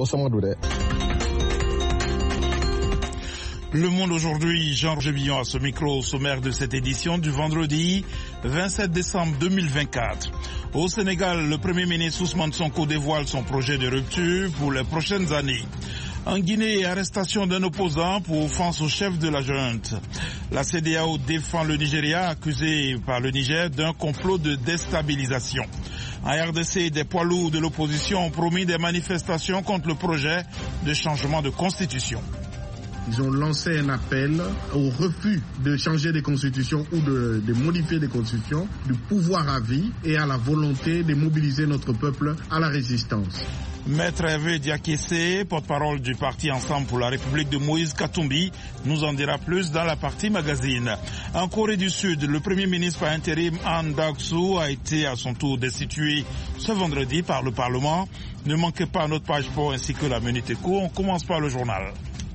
Le Monde aujourd'hui, Jean-Roger Billon à ce micro au sommaire de cette édition du vendredi 27 décembre 2024. Au Sénégal, le Premier ministre Ousmane Sonko dévoile son projet de rupture pour les prochaines années. En Guinée, arrestation d'un opposant pour offense au chef de la junte. La CEDEAO défend le Nigeria, accusé par le Niger d'un complot de déstabilisation. En RDC, des poids lourds de l'opposition ont promis des manifestations contre le projet de changement de constitution. Ils ont lancé un appel au refus de changer des constitutions ou de modifier des constitutions, du pouvoir à vie et à la volonté de mobiliser notre peuple à la résistance. Maître Hervé Diakessé, porte-parole du parti Ensemble pour la République de Moïse Katumbi, nous en dira plus dans la partie magazine. En Corée du Sud, le Premier ministre par intérim Han Duck-soo a été à son tour destitué ce vendredi par le Parlement. Ne manquez pas notre page sport ainsi que la Minute Éco. On commence par le journal.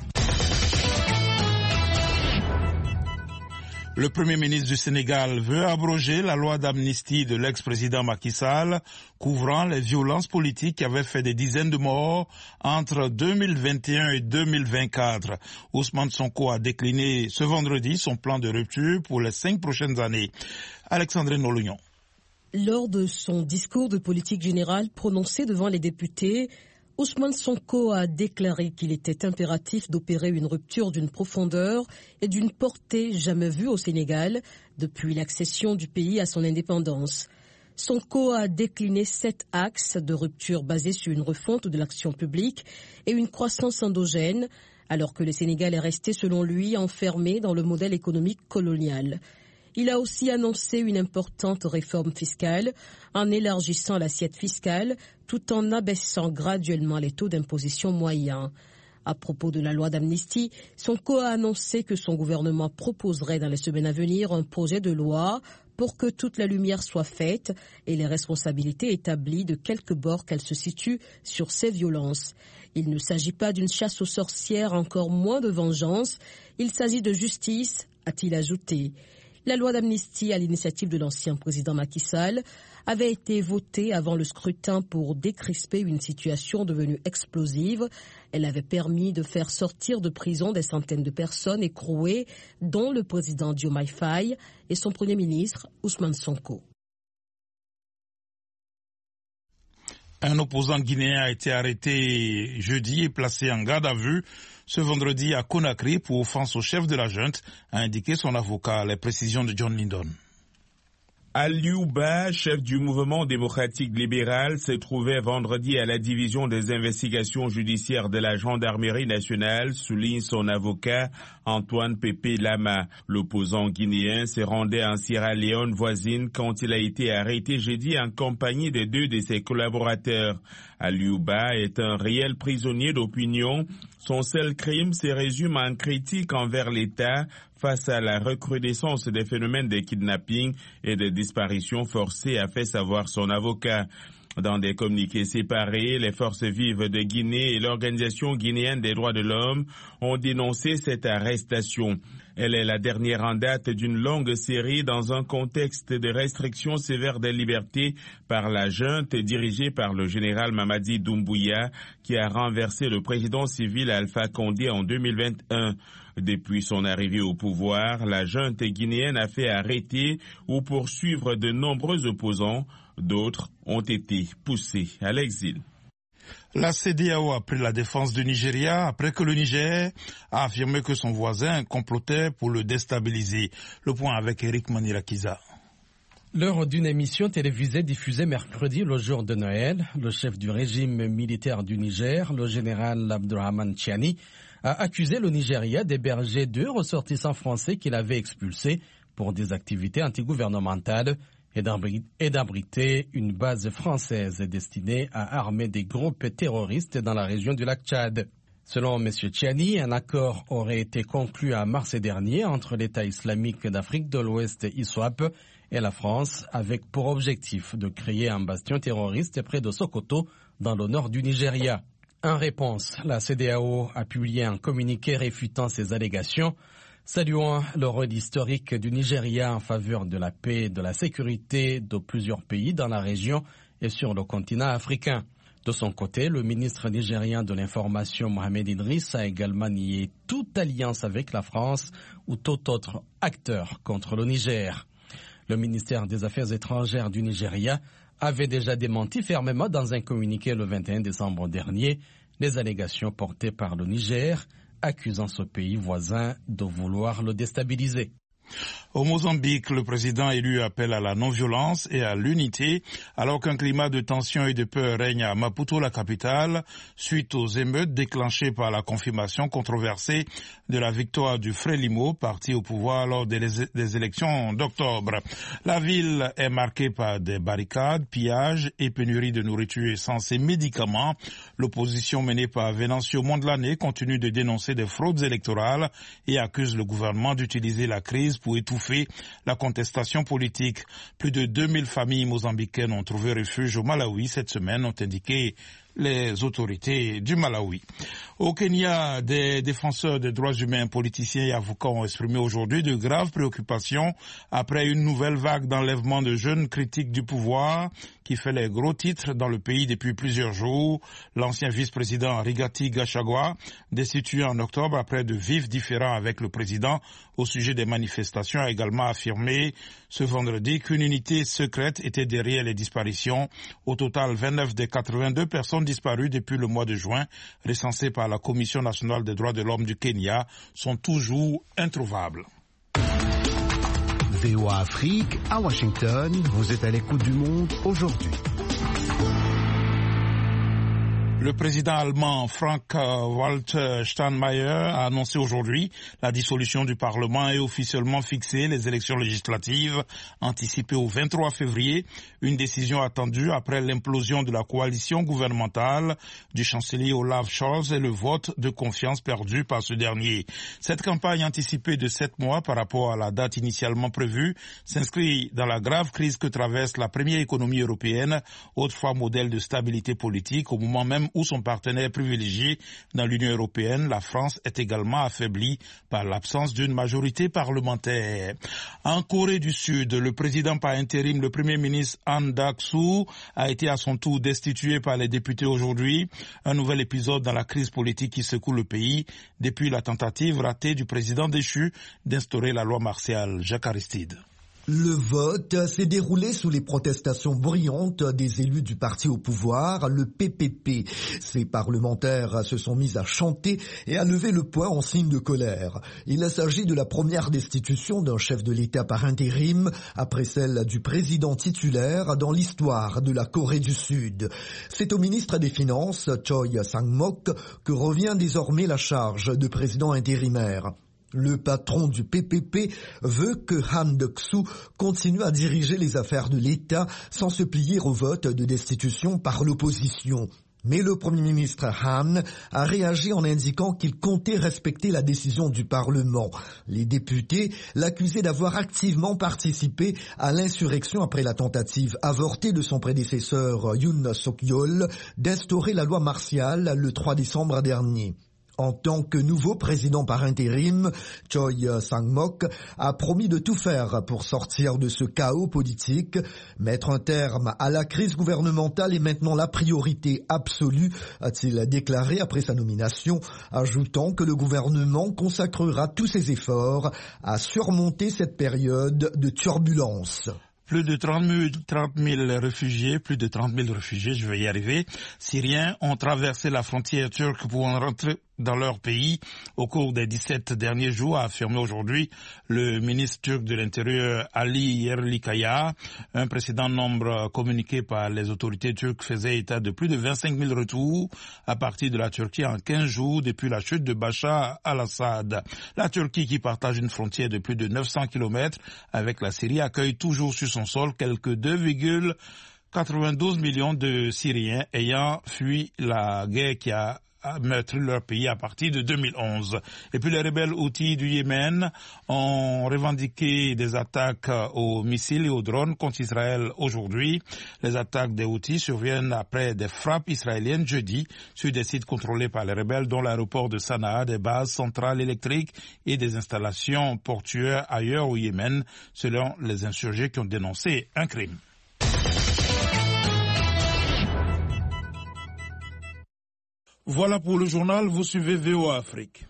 Le Premier ministre du Sénégal veut abroger la loi d'amnistie de l'ex-président Macky Sall couvrant les violences politiques qui avaient fait des dizaines de morts entre 2021 et 2024. Ousmane Sonko a décliné ce vendredi son plan de rupture pour les 5 prochaines années. Alexandrine Nolognon. Lors de son discours de politique générale prononcé devant les députés, Ousmane Sonko a déclaré qu'il était impératif d'opérer une rupture d'une profondeur et d'une portée jamais vue au Sénégal depuis l'accession du pays à son indépendance. Sonko a décliné 7 axes de rupture basés sur une refonte de l'action publique et une croissance endogène, alors que le Sénégal est resté, selon lui, enfermé dans le modèle économique colonial. Il a aussi annoncé une importante réforme fiscale en élargissant l'assiette fiscale tout en abaissant graduellement les taux d'imposition moyens. À propos de la loi d'amnistie, Sonko a annoncé que son gouvernement proposerait dans les semaines à venir un projet de loi pour que toute la lumière soit faite et les responsabilités établies de quelque bord qu'elles se situent sur ces violences. Il ne s'agit pas d'une chasse aux sorcières, encore moins de vengeance. Il s'agit de justice, a-t-il ajouté. La loi d'amnistie à l'initiative de l'ancien président Macky Sall avait été votée avant le scrutin pour décrisper une situation devenue explosive. Elle avait permis de faire sortir de prison des centaines de personnes écrouées, dont le président Diomaye Faye et son premier ministre Ousmane Sonko. Un opposant guinéen a été arrêté jeudi et placé en garde à vue ce vendredi à Conakry pour offense au chef de la junte, a indiqué son avocat. Les précisions de John Lindon. Aliou Ba, chef du mouvement démocratique libéral, s'est trouvé vendredi à la division des investigations judiciaires de la gendarmerie nationale, souligne son avocat Antoine Pépé Lama. L'opposant guinéen se rendait en Sierra Leone voisine quand il a été arrêté jeudi en compagnie de 2 de ses collaborateurs. Aliou Ba est un réel prisonnier d'opinion. Son seul crime se résume en critique envers l'État face à la recrudescence des phénomènes de kidnapping et de disparition forcée, a fait savoir son avocat. Dans des communiqués séparés, les forces vives de Guinée et l'Organisation guinéenne des droits de l'homme ont dénoncé cette arrestation. Elle est la dernière en date d'une longue série dans un contexte de restrictions sévères des libertés par la junte dirigée par le général Mamadi Doumbouya qui a renversé le président civil Alpha Condé en 2021. Depuis son arrivée au pouvoir, la junte guinéenne a fait arrêter ou poursuivre de nombreux opposants. D'autres ont été poussés à l'exil. La CEDEAO a pris la défense du Nigeria après que le Niger a affirmé que son voisin complotait pour le déstabiliser. Le point avec Eric Manirakiza. Lors d'une émission télévisée diffusée mercredi, le jour de Noël, le chef du régime militaire du Niger, le général Abdourahmane Tiani, a accusé le Nigeria d'héberger 2 ressortissants français qu'il avait expulsés pour des activités antigouvernementales et d'abriter une base française destinée à armer des groupes terroristes dans la région du lac Tchad. Selon M. Tiani, un accord aurait été conclu en mars dernier entre l'État islamique d'Afrique de l'Ouest ISWAP et la France avec pour objectif de créer un bastion terroriste près de Sokoto dans le nord du Nigeria. En réponse, la CEDEAO a publié un communiqué réfutant ces allégations, saluant le rôle historique du Nigeria en faveur de la paix et de la sécurité de plusieurs pays dans la région et sur le continent africain. De son côté, le ministre nigérien de l'Information Mohamed Idriss a également nié toute alliance avec la France ou tout autre acteur contre le Niger. Le ministère des Affaires étrangères du Nigeria avait déjà démenti fermement dans un communiqué le 21 décembre dernier les allégations portées par le Niger, accusant ce pays voisin de vouloir le déstabiliser. Au Mozambique, le président élu appelle à la non-violence et à l'unité, alors qu'un climat de tension et de peur règne à Maputo, la capitale, suite aux émeutes déclenchées par la confirmation controversée de la victoire du Frelimo, parti au pouvoir lors des élections d'octobre. La ville est marquée par des barricades, pillages et pénurie de nourriture, essence et médicaments. L'opposition menée par Venancio Mondlane continue de dénoncer des fraudes électorales et accuse le gouvernement d'utiliser la crise pour étouffer la contestation politique. Plus de 2000 familles mozambicaines ont trouvé refuge au Malawi cette semaine, ont indiqué les autorités du Malawi. Au Kenya, des défenseurs des droits humains, politiciens et avocats ont exprimé aujourd'hui de graves préoccupations après une nouvelle vague d'enlèvement de jeunes critiques du pouvoir qui fait les gros titres dans le pays depuis plusieurs jours. L'ancien vice-président Rigathi Gachagua, destitué en octobre après de vifs différends avec le président au sujet des manifestations, a également affirmé ce vendredi qu'une unité secrète était derrière les disparitions. Au total, 29 des 82 personnes disparues depuis le mois de juin, recensées par la Commission nationale des droits de l'homme du Kenya, sont toujours introuvables. VOA Afrique, à Washington, vous êtes à l'écoute du monde aujourd'hui. Le président allemand Frank-Walter Steinmeier a annoncé aujourd'hui la dissolution du Parlement et officiellement fixé les élections législatives anticipées au 23 février, une décision attendue après l'implosion de la coalition gouvernementale du chancelier Olaf Scholz et le vote de confiance perdu par ce dernier. Cette campagne anticipée de 7 mois par rapport à la date initialement prévue s'inscrit dans la grave crise que traverse la première économie européenne, autrefois modèle de stabilité politique, au moment même où son partenaire privilégié dans l'Union européenne, la France, est également affaiblie par l'absence d'une majorité parlementaire. En Corée du Sud, le président par intérim, le premier ministre Han Duck-soo, a été à son tour destitué par les députés aujourd'hui. Un nouvel épisode dans la crise politique qui secoue le pays depuis la tentative ratée du président déchu d'instaurer la loi martiale. Jacques Aristide. Le vote s'est déroulé sous les protestations bruyantes des élus du parti au pouvoir, le PPP. Ces parlementaires se sont mis à chanter et à lever le poing en signe de colère. Il s'agit de la première destitution d'un chef de l'État par intérim, après celle du président titulaire dans l'histoire de la Corée du Sud. C'est au ministre des Finances, Choi Sang-mok, que revient désormais la charge de président intérimaire. Le patron du PPP veut que Han Duck-soo continue à diriger les affaires de l'État sans se plier au vote de destitution par l'opposition. Mais le Premier ministre Han a réagi en indiquant qu'il comptait respecter la décision du Parlement. Les députés l'accusaient d'avoir activement participé à l'insurrection après la tentative avortée de son prédécesseur Yoon Suk-yeol d'instaurer la loi martiale le 3 décembre dernier. En tant que nouveau président par intérim, Choi Sang-mok a promis de tout faire pour sortir de ce chaos politique. Mettre un terme à la crise gouvernementale est maintenant la priorité absolue, a-t-il déclaré après sa nomination, ajoutant que le gouvernement consacrera tous ses efforts à surmonter cette période de turbulence. Plus de 30 000 réfugiés, je vais y arriver, Syriens ont traversé la frontière turque pour rentrer dans leur pays au cours des 17 derniers jours, a affirmé aujourd'hui le ministre turc de l'Intérieur Ali Yerlikaya. Un précédent nombre communiqué par les autorités turques faisait état de plus de 25 000 retours à partir de la Turquie en 15 jours depuis la chute de Bachar al-Assad. La Turquie, qui partage une frontière de plus de 900 km avec la Syrie, accueille toujours sur son sol quelques 2,92 millions de Syriens ayant fui la guerre qui a meurtri leur pays à partir de 2011. Et puis les rebelles Houthis du Yémen ont revendiqué des attaques aux missiles et aux drones contre Israël aujourd'hui. Les attaques des Houthis surviennent après des frappes israéliennes jeudi sur des sites contrôlés par les rebelles, dont l'aéroport de Sanaa, des bases centrales électriques et des installations portuaires ailleurs au Yémen, selon les insurgés qui ont dénoncé un crime. Voilà pour le journal, vous suivez VOA Afrique.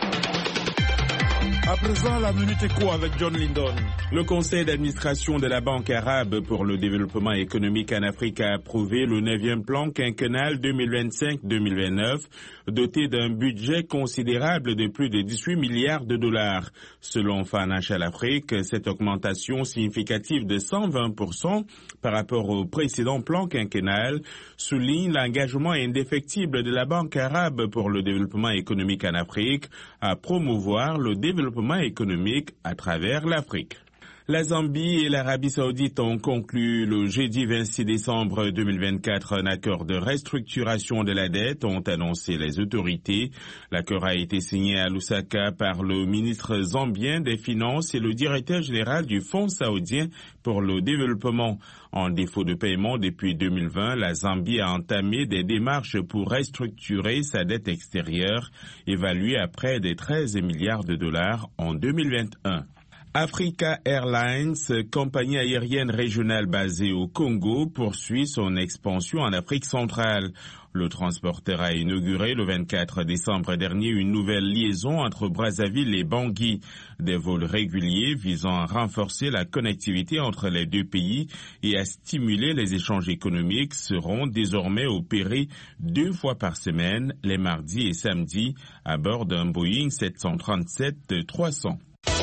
À présent, la Minute Éco avec John Lindon. Le conseil d'administration de la Banque arabe pour le développement économique en Afrique a approuvé le 9e plan quinquennal 2025-2029, doté d'un budget considérable de plus de 18 milliards de dollars. Selon Financial Afrique, cette augmentation significative de 120% par rapport au précédent plan quinquennal souligne l'engagement indéfectible de la Banque arabe pour le développement économique en Afrique à promouvoir le développement économique à travers l'Afrique. La Zambie et l'Arabie saoudite ont conclu le jeudi 26 décembre 2024 un accord de restructuration de la dette, ont annoncé les autorités. L'accord a été signé à Lusaka par le ministre zambien des Finances et le directeur général du Fonds saoudien pour le développement. En défaut de paiement depuis 2020, la Zambie a entamé des démarches pour restructurer sa dette extérieure, évaluée à près de 13 milliards de dollars en 2021. Africa Airlines, compagnie aérienne régionale basée au Congo, poursuit son expansion en Afrique centrale. Le transporteur a inauguré le 24 décembre dernier une nouvelle liaison entre Brazzaville et Bangui. Des vols réguliers visant à renforcer la connectivité entre les deux pays et à stimuler les échanges économiques seront désormais opérés 2 fois par semaine, les mardis et samedis, à bord d'un Boeing 737-300.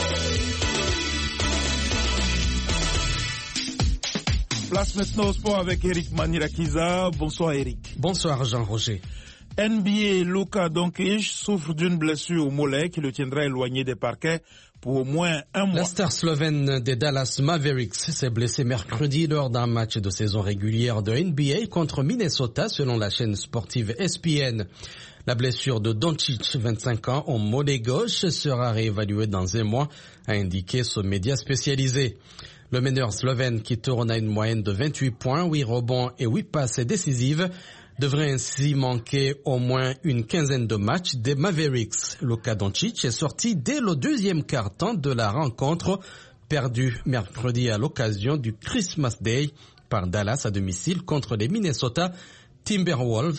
Place maintenant au sport avec Eric Manirakiza. Bonsoir Eric. Bonsoir Jean-Roger. NBA Luka Doncic souffre d'une blessure au mollet qui le tiendra éloigné des parquets pour au moins un mois. La star slovène des Dallas Mavericks s'est blessée mercredi lors d'un match de saison régulière de NBA contre Minnesota selon la chaîne sportive ESPN. La blessure de Doncic, 25 ans, au mollet gauche sera réévaluée dans un mois, a indiqué ce média spécialisé. Le meneur slovène qui tourne à une moyenne de 28 points, 8 rebonds et 8 passes décisives devrait ainsi manquer au moins une quinzaine de matchs des Mavericks. Luka Doncic est sorti dès le deuxième quart-temps de la rencontre perdue mercredi à l'occasion du Christmas Day par Dallas à domicile contre les Minnesota Timberwolves,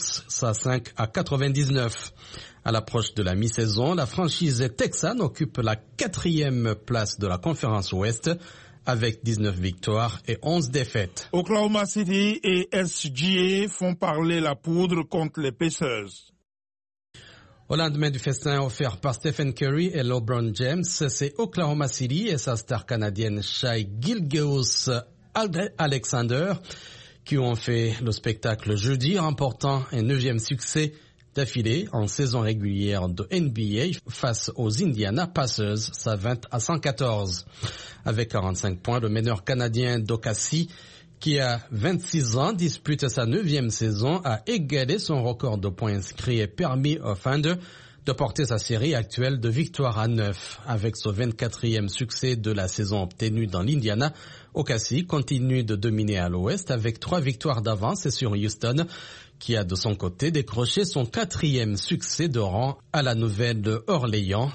105-99. À l'approche de la mi-saison, la franchise texane occupe la 4e place de la conférence Ouest avec 19 victoires et 11 défaites. Oklahoma City et SGA font parler la poudre contre les Pacers. Au lendemain du festin offert par Stephen Curry et LeBron James, c'est Oklahoma City et sa star canadienne Shai Gilgeous-Alexander qui ont fait le spectacle jeudi, remportant un 9e succès d'affilée en saison régulière de NBA face aux Indiana Pacers, 120-114. Avec 45 points, le meneur canadien d'Ocassie, qui a 26 ans, dispute sa 9e saison, a égalé son record de points inscrits et permis au Thunder de porter sa série actuelle de victoires à 9. Avec son 24e succès de la saison obtenu dans l'Indiana, Ocassie continue de dominer à l'Ouest avec 3 victoires d'avance sur Houston, qui a de son côté décroché son 4e succès de rang à la Nouvelle-Orléans,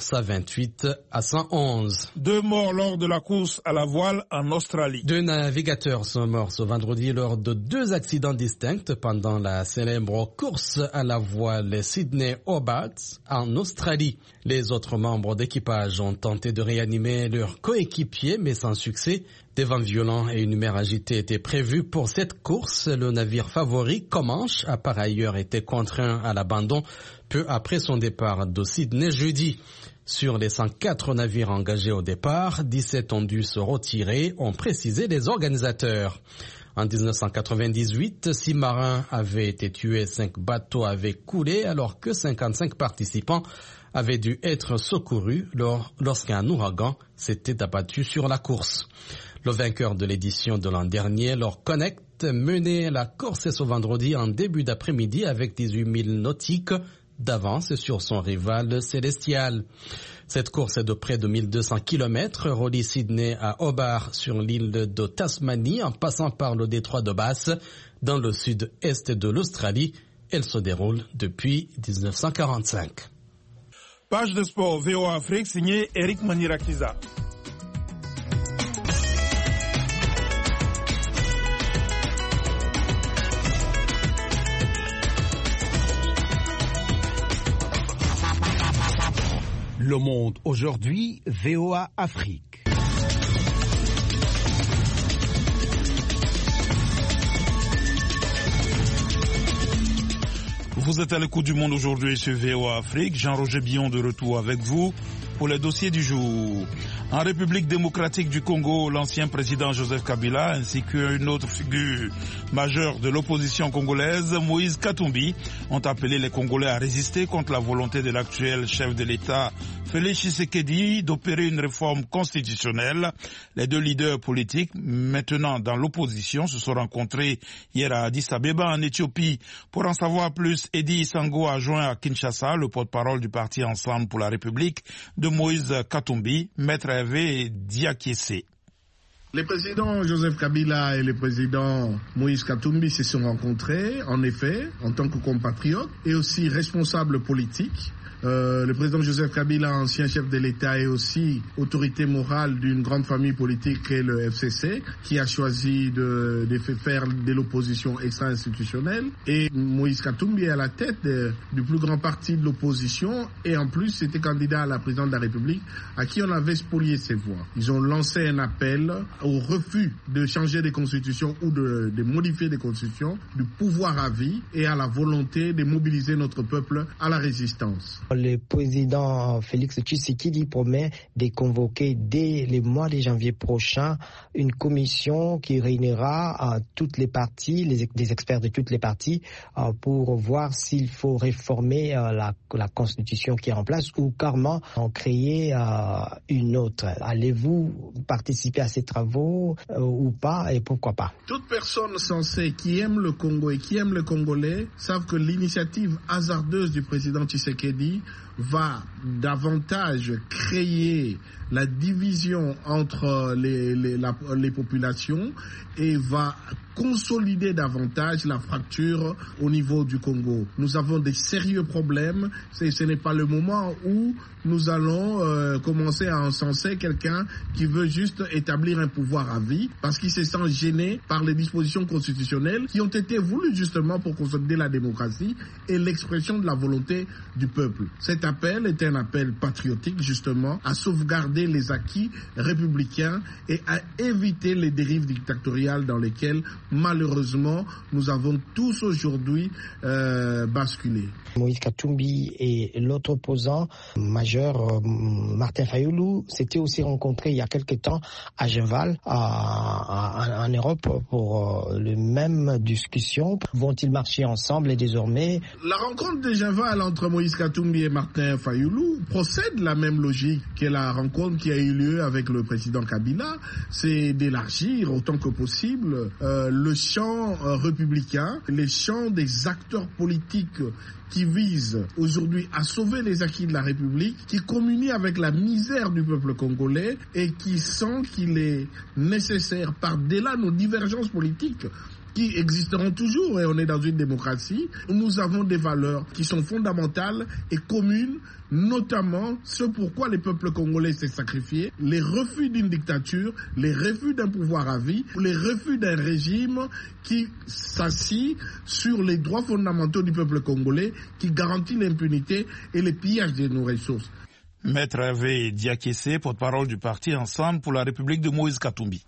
128-111. 2 morts lors de la course à la voile en Australie. 2 navigateurs sont morts ce vendredi lors de 2 accidents distincts pendant la célèbre course à la voile Sydney-Hobart en Australie. Les autres membres d'équipage ont tenté de réanimer leurs coéquipiers, mais sans succès. Des vents violents et une mer agitée étaient prévus pour cette course. Le navire favori, Comanche, a par ailleurs été contraint à l'abandon peu après son départ de Sydney jeudi. Sur les 104 navires engagés au départ, 17 ont dû se retirer, ont précisé les organisateurs. En 1998, 6 marins avaient été tués, 5 bateaux avaient coulé, alors que 55 participants avaient dû être secourus lorsqu'un ouragan s'était abattu sur la course. Le vainqueur de l'édition de l'an dernier, Lord Connect, menait la course ce vendredi en début d'après-midi avec 18 000 nautiques d'avance sur son rival Celestial. Cette course est de près de 1200 km, relie Sydney à Hobart sur l'île de Tasmanie en passant par le détroit de Bass dans le sud-est de l'Australie. Elle se déroule depuis 1945. Page de sport VOA Afrique signée Eric Manirakiza. Le Monde aujourd'hui, VOA Afrique. Vous êtes à l'écoute du Monde aujourd'hui sur VOA Afrique. Jean-Roger Billon de retour avec vous pour les dossiers du jour. En République démocratique du Congo, l'ancien président Joseph Kabila ainsi qu'une autre figure majeure de l'opposition congolaise, Moïse Katumbi, ont appelé les Congolais à résister contre la volonté de l'actuel chef de l'État, Félix Tshisekedi, d'opérer une réforme constitutionnelle. Les deux leaders politiques, maintenant dans l'opposition, se sont rencontrés hier à Addis Abeba en Éthiopie. Pour en savoir plus, Edi Sango a joint à Kinshasa le porte-parole du parti Ensemble pour la République de Moïse Katumbi, Maître Hervé Diakiese. Les présidents Joseph Kabila et le président Moïse Katumbi se sont rencontrés, en effet, en tant que compatriotes et aussi responsables politiques. Le président Joseph Kabila, ancien chef de l'État, est aussi autorité morale d'une grande famille politique qu'est le FCC, qui a choisi de faire de l'opposition extra-institutionnelle. Et Moïse Katumbi est à la tête du plus grand parti de l'opposition et en plus c'était candidat à la présidence de la République à qui on avait spolié ses voix. Ils ont lancé un appel au refus de changer des constitutions ou de modifier des constitutions, du pouvoir à vie et à la volonté de mobiliser notre peuple à la résistance. Le président Félix Tshisekedi promet de convoquer dès le mois de janvier prochain une commission qui réunira toutes les parties, des experts de toutes les parties, pour voir s'il faut réformer la constitution qui est en place ou carrément en créer une autre. Allez-vous participer à ces travaux ou pas et pourquoi pas? Toute personne sensée qui aime le Congo et qui aime les Congolais savent que l'initiative hasardeuse du président Tshisekedi va davantage créer la division entre les populations et va consolider davantage la fracture au niveau du Congo. Nous avons des sérieux problèmes. Ce n'est pas le moment où nous allons commencer à encenser quelqu'un qui veut juste établir un pouvoir à vie parce qu'il se sent gêné par les dispositions constitutionnelles qui ont été voulues justement pour consolider la démocratie et l'expression de la volonté du peuple. Cet appel est un appel patriotique justement à sauvegarder les acquis républicains et à éviter les dérives dictatoriales dans lesquelles malheureusement nous avons tous aujourd'hui basculé. Moïse Katumbi et l'autre opposant majeur, Martin Fayulu, s'étaient aussi rencontrés il y a quelque temps à Genval, en Europe, pour les mêmes discussions. Vont-ils marcher ensemble et désormais? La rencontre de Genval entre Moïse Katumbi et Martin Fayulu procède de la même logique que la rencontre qui a eu lieu avec le président Kabila. C'est d'élargir autant que possible le champ républicain, les champs des acteurs politiques qui vise aujourd'hui à sauver les acquis de la République, qui communie avec la misère du peuple congolais et qui sent qu'il est nécessaire, par-delà nos divergences politiques, qui existeront toujours et on est dans une démocratie, nous avons des valeurs qui sont fondamentales et communes, notamment ce pourquoi les peuples congolais s'est sacrifié, les refus d'une dictature, les refus d'un pouvoir à vie, les refus d'un régime qui s'assit sur les droits fondamentaux du peuple congolais, qui garantit l'impunité et le pillage de nos ressources. Maître Hervé Diakiese, porte-parole du parti Ensemble pour la République de Moïse Katumbi.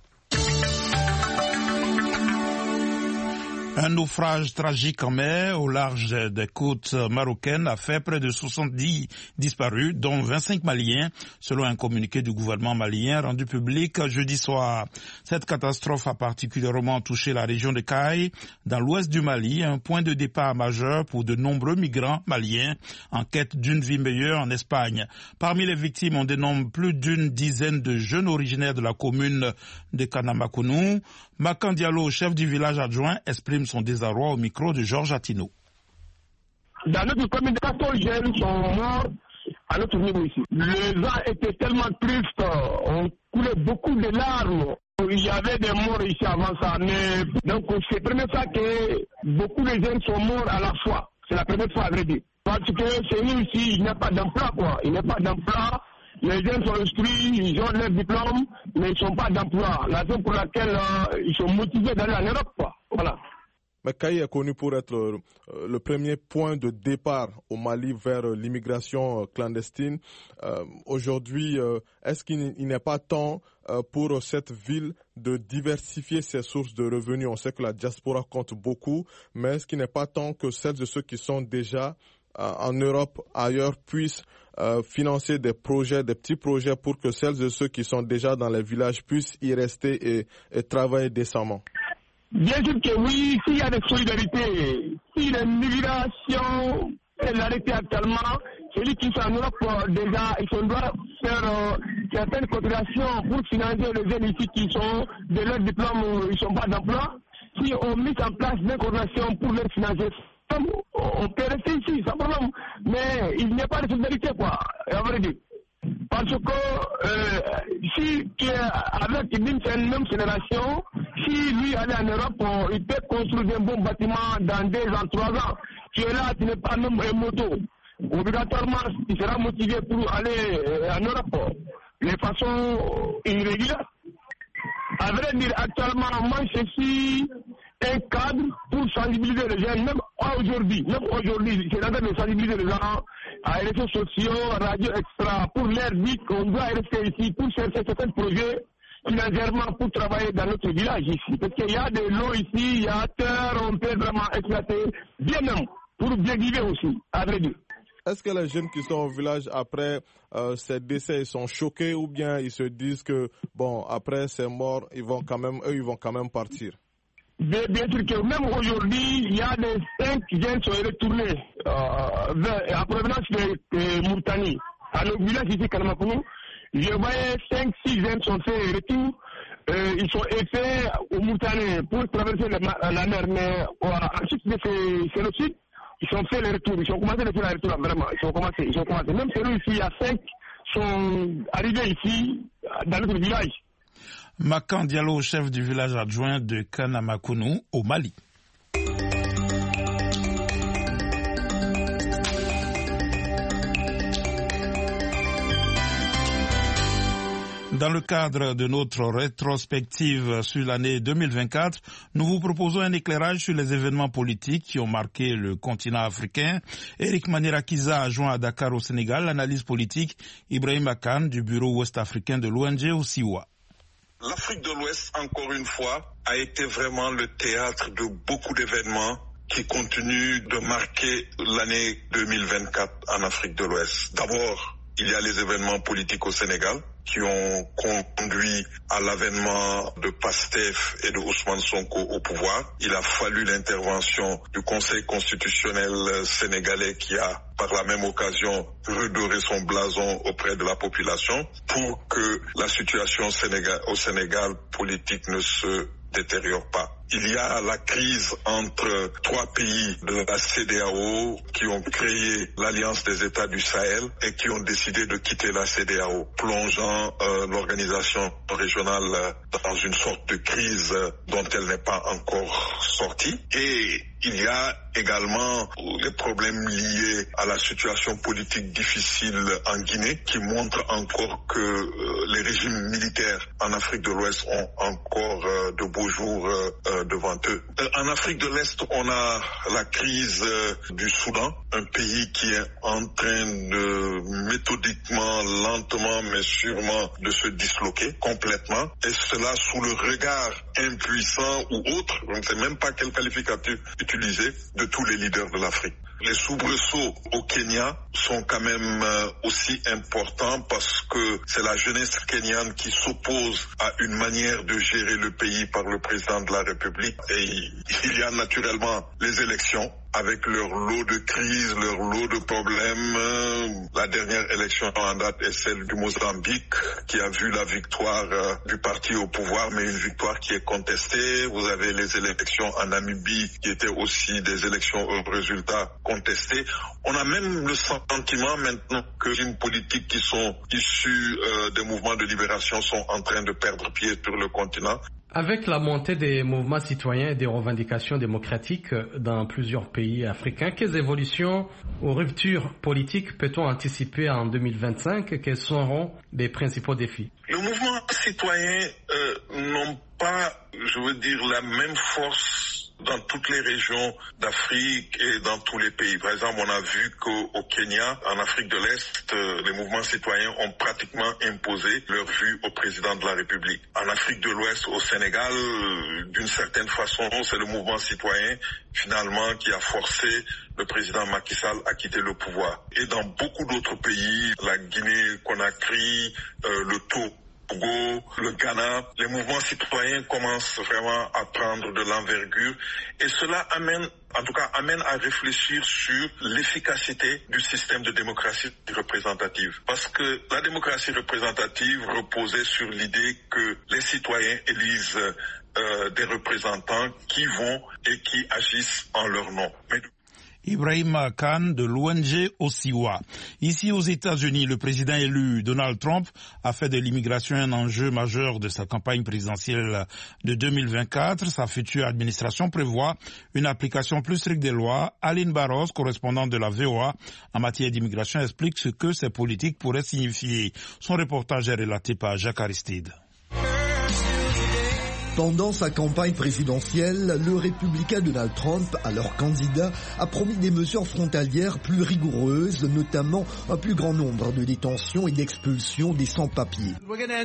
Un naufrage tragique en mer au large des côtes marocaines a fait près de 70 disparus, dont 25 Maliens, selon un communiqué du gouvernement malien rendu public jeudi soir. Cette catastrophe a particulièrement touché la région de Kayes, dans l'ouest du Mali, un point de départ majeur pour de nombreux migrants maliens en quête d'une vie meilleure en Espagne. Parmi les victimes, on dénombre plus d'une dizaine de jeunes originaires de la commune de Kanamakounou. Makan Diallo, chef du village adjoint, exprime son désarroi au micro de Georges Attino. Dans notre commune, 14 jeunes sont morts à notre niveau ici. Les gens étaient tellement tristes, on coulait beaucoup de larmes. Il y avait des morts ici avant ça, mais donc c'est la première fois que beaucoup de jeunes sont morts à la fois. C'est la première fois à vrai dire. Parce que chez nous ici, il n'y a pas d'emploi, quoi. Il n'y a pas d'emploi. Les jeunes sont instruits, ils ont leur diplôme, mais ils ne sont pas d'emploi. La raison pour laquelle ils sont motivés d'aller en Europe, quoi. Voilà. Mekaï est connu pour être le premier point de départ au Mali vers l'immigration clandestine. Aujourd'hui, est-ce qu'il n'est pas temps pour cette ville de diversifier ses sources de revenus? On sait que la diaspora compte beaucoup, mais est-ce qu'il n'est pas temps que celles et ceux qui sont déjà en Europe, ailleurs, puissent financer des projets, des petits projets pour que celles et ceux qui sont déjà dans les villages puissent y rester et travailler décemment? Bien sûr que oui, s'il y a des solidarités, si l'immigration est arrêtée actuellement, celui qui est en Europe déjà, il doit faire certaines cotisations pour financer les jeunes ici qui sont de leur diplôme, ils ne sont pas d'emploi. Si on met en place des cotisations pour les financer, on peut rester ici sans problème. Mais il n'y a pas de solidarité, quoi, à vrai dire. Parce que si tu es avec une même génération, si lui allait en Europe, il peut construire un bon bâtiment dans 2 ans, 3 ans. Tu es là, tu n'es pas même un moto. Obligatoirement, tu seras motivé pour aller en Europe de façon irrégulière. À vrai dire, actuellement, moi, je suis un cadre pour sensibiliser les gens, même aujourd'hui, c'est en train de sensibiliser les gens à les réseaux sociaux, radio extra, pour leur dire qu'on doit rester ici pour chercher certains projets financièrement pour travailler dans notre village ici. Parce qu'il y a de l'eau ici, il y a terre, on peut vraiment exploiter bien même, pour bien vivre aussi, à vrai dire. Est-ce que les jeunes qui sont au village après ces décès, ils sont choqués ou bien ils se disent que, bon, après c'est mort, ils vont quand même partir? Bien sûr que même aujourd'hui, il y a des 5 jeunes qui sont retournés en provenance de Mauritanie. À nos villages ici, Kalmakounou, je voyais 5-6 jeunes sont faits retour. Ils sont été au Mauritanie pour traverser la mer, mais ensuite de c'est le sud, ils ont fait le retour. Ils ont commencé à faire le retour, vraiment. Ils ont commencé. Même celui ici, il y a 5 sont arrivés ici, dans notre village. Makan Diallo, chef du village adjoint de Kanamakounou, au Mali. Dans le cadre de notre rétrospective sur l'année 2024, nous vous proposons un éclairage sur les événements politiques qui ont marqué le continent africain. Eric Manirakiza a joint à Dakar au Sénégal l'analyse politique Ibrahim Akan du bureau ouest-africain de l'ONG au Siwa. L'Afrique de l'Ouest, encore une fois, a été vraiment le théâtre de beaucoup d'événements qui continuent de marquer l'année 2024 en Afrique de l'Ouest. D'abord, il y a les événements politiques au Sénégal qui ont conduit à l'avènement de Pastef et de Ousmane Sonko au pouvoir. Il a fallu l'intervention du Conseil constitutionnel sénégalais qui a, par la même occasion, redoré son blason auprès de la population pour que la situation au Sénégal politique ne se détériore pas. Il y a la crise entre 3 pays de la CEDEAO qui ont créé l'Alliance des États du Sahel et qui ont décidé de quitter la CEDEAO, plongeant l'organisation régionale dans une sorte de crise dont elle n'est pas encore sortie. Et il y a également les problèmes liés à la situation politique difficile en Guinée qui montrent encore que les régimes militaires en Afrique de l'Ouest ont encore de beaux jours devant eux. En Afrique de l'Est, on a la crise du Soudan, un pays qui est en train de méthodiquement, lentement mais sûrement de se disloquer complètement, et cela sous le regard impuissant ou autre, je ne sais même pas quel qualificatif utiliser, de tous les leaders de l'Afrique. Les soubresauts au Kenya sont quand même aussi importants parce que c'est la jeunesse kenyane qui s'oppose à une manière de gérer le pays par le président de la République. Et il y a naturellement les élections avec leur lot de crises, leur lot de problèmes. La dernière élection en date est celle du Mozambique qui a vu la victoire du parti au pouvoir, mais une victoire qui est contestée. Vous avez les élections en Namibie qui étaient aussi des élections aux résultats contestés. On a même le sentiment maintenant que les politiques qui sont issues des mouvements de libération sont en train de perdre pied sur le continent. Avec la montée des mouvements citoyens et des revendications démocratiques dans plusieurs pays africains, quelles évolutions ou ruptures politiques peut-on anticiper en 2025? Quels seront les principaux défis? Les mouvements citoyens n'ont pas, je veux dire, la même force dans toutes les régions d'Afrique et dans tous les pays. Par exemple, on a vu qu'au Kenya, en Afrique de l'Est, les mouvements citoyens ont pratiquement imposé leur vue au président de la République. En Afrique de l'Ouest, au Sénégal, d'une certaine façon, c'est le mouvement citoyen finalement qui a forcé le président Macky Sall à quitter le pouvoir. Et dans beaucoup d'autres pays, la Guinée-Conakry, le Togo, le Ghana, les mouvements citoyens commencent vraiment à prendre de l'envergure et cela amène à réfléchir sur l'efficacité du système de démocratie représentative. Parce que la démocratie représentative reposait sur l'idée que les citoyens élisent des représentants qui vont et qui agissent en leur nom. Ibrahim Khan de l'ONG Osiwa. Ici aux États-Unis, le président élu Donald Trump a fait de l'immigration un enjeu majeur de sa campagne présidentielle de 2024. Sa future administration prévoit une application plus stricte des lois. Aline Barros, correspondante de la VOA en matière d'immigration, explique ce que ces politiques pourraient signifier. Son reportage est relaté par Jacques Aristide. Pendant sa campagne présidentielle, le républicain Donald Trump, alors candidat, a promis des mesures frontalières plus rigoureuses, notamment un plus grand nombre de détentions et d'expulsions des sans-papiers.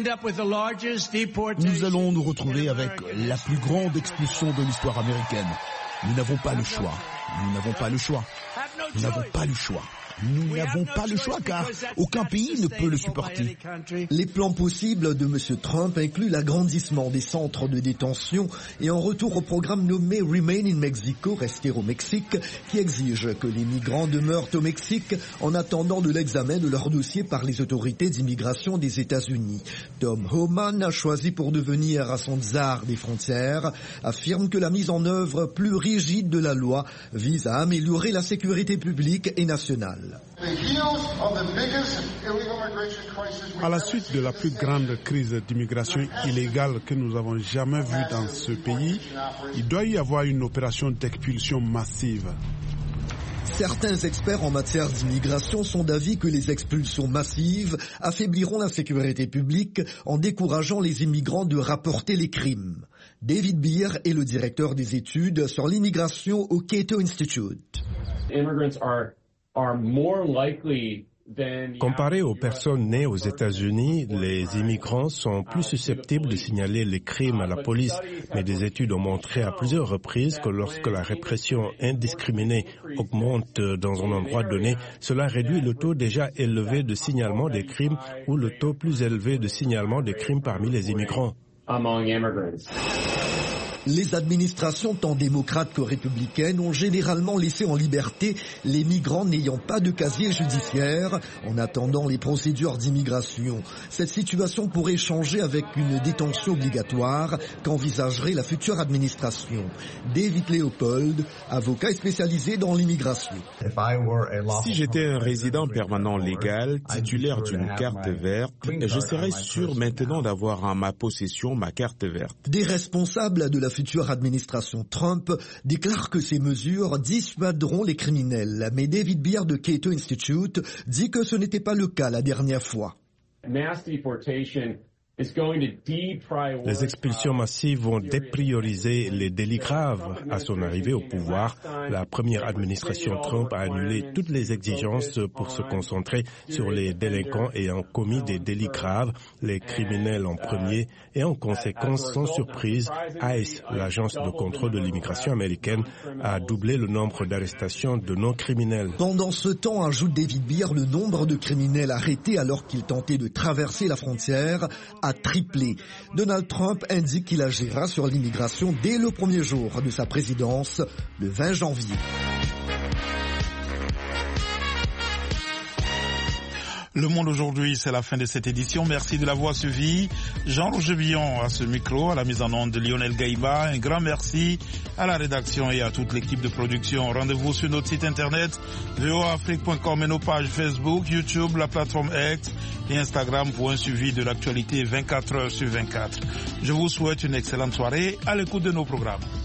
Nous allons nous retrouver avec la plus grande expulsion de l'histoire américaine. Nous n'avons pas le choix. Nous n'avons pas le choix. Nous n'avons pas le choix. Nous n'avons pas le choix car aucun pays ne peut le supporter. Les plans possibles de M. Trump incluent l'agrandissement des centres de détention et un retour au programme nommé Remain in Mexico, rester au Mexique, qui exige que les migrants demeurent au Mexique en attendant de l'examen de leur dossier par les autorités d'immigration des États-Unis. Tom Homan, choisi pour devenir son tsar des frontières, affirme que la mise en œuvre plus rigide de la loi vise à améliorer la sécurité publique et nationale. À la suite de la plus grande crise d'immigration illégale que nous avons jamais vue dans ce pays, il doit y avoir une opération d'expulsion massive. Certains experts en matière d'immigration sont d'avis que les expulsions massives affaibliront la sécurité publique en décourageant les immigrants de rapporter les crimes. David Beer est le directeur des études sur l'immigration au Cato Institute. Comparé aux personnes nées aux États-Unis, les immigrants sont plus susceptibles de signaler les crimes à la police. Mais des études ont montré à plusieurs reprises que lorsque la répression indiscriminée augmente dans un endroit donné, cela réduit le taux déjà élevé de signalement des crimes ou le taux plus élevé de signalement des crimes parmi les immigrants. Les administrations tant démocrates que républicaines ont généralement laissé en liberté les migrants n'ayant pas de casier judiciaire en attendant les procédures d'immigration. Cette situation pourrait changer avec une détention obligatoire qu'envisagerait la future administration. David Leopold, avocat spécialisé dans l'immigration. Si j'étais un résident permanent légal, titulaire d'une carte verte, je serais sûr maintenant d'avoir en ma possession ma carte verte. Des responsables de la future administration Trump déclare que ces mesures dissuaderont les criminels. Mais David Beer de Cato Institute dit que ce n'était pas le cas la dernière fois. Les expulsions massives vont déprioriser les délits graves. À son arrivée au pouvoir, la première administration Trump a annulé toutes les exigences pour se concentrer sur les délinquants ayant commis des délits graves, les criminels en premier, et en conséquence, sans surprise, ICE, l'agence de contrôle de l'immigration américaine, a doublé le nombre d'arrestations de non-criminels. Pendant ce temps, ajoute David Beer, le nombre de criminels arrêtés alors qu'ils tentaient de traverser la frontière a triplé. Donald Trump indique qu'il agira sur l'immigration dès le premier jour de sa présidence, le 20 janvier. Le Monde aujourd'hui, c'est la fin de cette édition. Merci de l'avoir suivi. Jean-Roger Billon à ce micro, à la mise en onde de Lionel Gaïba. Un grand merci à la rédaction et à toute l'équipe de production. Rendez-vous sur notre site internet voaafrique.com et nos pages Facebook, YouTube, la plateforme X et Instagram pour un suivi de l'actualité 24 heures sur 24. Je vous souhaite une excellente soirée à l'écoute de nos programmes.